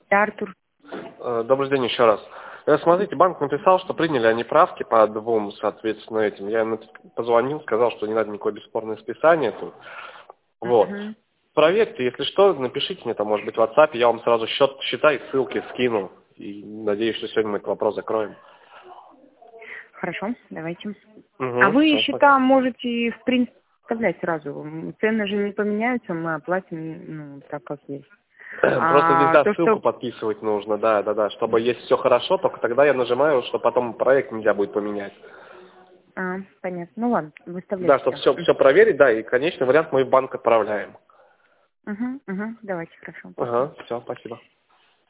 Да, Артур. Добрый день еще раз. Смотрите, банк написал, что приняли они правки по двум, соответственно, этим. Я им позвонил, сказал, что не надо никакое бесспорное списание тут. Вот. Мгм. Проверьте, если что, напишите мне там, может быть, в WhatsApp, я вам сразу счета и ссылки скину. И надеюсь, что сегодня мы этот вопрос закроем. Хорошо, давайте. А Угу, вы все, счета можете, в принципе, вставлять сразу. Цены же не поменяются, мы оплатим, так как есть. Просто здесь, А да, то, ссылку что... подписывать нужно, да, чтобы есть все хорошо, только тогда я нажимаю, что потом проект нельзя будет поменять. Понятно. Ну ладно, Да, выставляйте чтобы все. все проверить, да, и конечный вариант мы в банк отправляем. Угу, давайте, хорошо, спасибо. Ага, все, спасибо.